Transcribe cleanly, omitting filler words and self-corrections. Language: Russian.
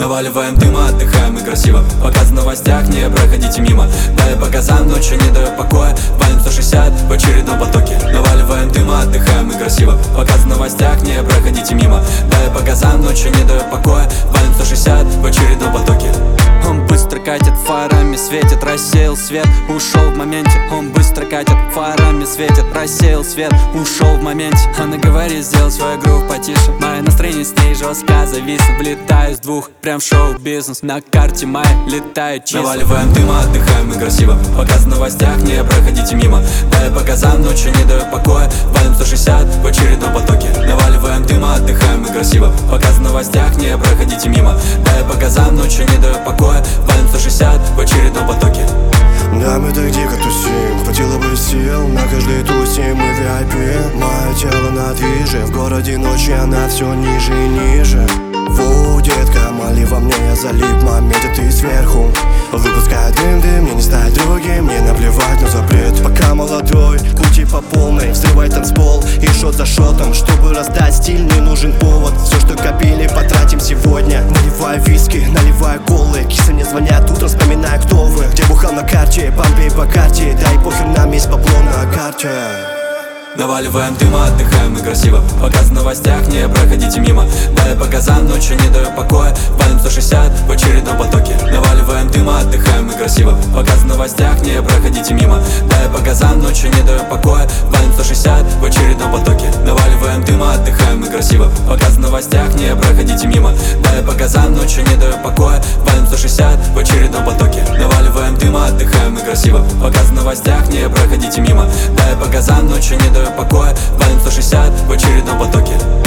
Наваливаем дыма, отдыхаем и красиво. Показ в новостях, не проходите мимо. Дай по газам, ночью не даю покоя. Валим 160 в очередном потоке. Наваливаем дыма, отдыхаем и красиво. Показ в новостях, не проходите мимо. Дай по газам, ночью не даю покоя. Валим 160 в очередном потоке. Он быстро катит, фарами светит, рассеял свет, ушел в моменте. Он быстро катит, фарами светит, рассеял свет, ушел в моменте. Она говорит, сделай свой грув потише. Мое настроение с ней жестко зависло. Влетаю с двух, прям в шоу-бизнес. На карте моя летают числа. Наваливаем дыма, отдыхаем и красиво. Показ в новостях, не проходите мимо. Дай по газам, ночью не даю покоя. Валим 160 в очередном потоке. Наваливаем дыма, отдыхаем и красиво. Показ в новостях, не проходите мимо. Дай по газам, ночью не даю покоя. Валим 160 в очередном потоке. Да, мы так дико тусим, хватило бы сил на каждой тусе, мы VIP. Мое тело на движе, в городе ночи она все ниже и ниже. Воу, детка, мали во мне, я залип, моменте ты сверху. Выпускаю дым, мне не стать другим, мне наплевать на запрет. Пока молодой, крути по полной, взрывай танцпол и шот за шотом. Чтобы раздать стиль, не нужен повод. Все, что копили, потратим сегодня. Наливаю виски, наливаю колы. Кисы мне звонят утром, вспоминаю, кто вы. Где бухал на карте, бомбей по карте. Да и похер, нам есть бабло на карте. Наваливаем дыма, отдыхаем и красиво. Показ в новостях, не проходите мимо. Дай по газам, ночью не даю покоя. Валим 160 в очередном потоке. Наваливаем дыма, отдыхаем и красиво. Показ в новостях, не проходите мимо. Дай по газам, ночью не даю покоя. Валим 160 в очередном потоке. Наваливаем дыма, отдыхаем и красиво. Показ в новостях, не проходите мимо. Дай по газам, ночью не даю покоя. Валим 160 в очередном потоке. Наваливаем дыма, отдыхаем и красиво. Показ в новостях, не проходите мимо. Дай по газам, ночью не даю покоя. Валим 160 в очередном потоке.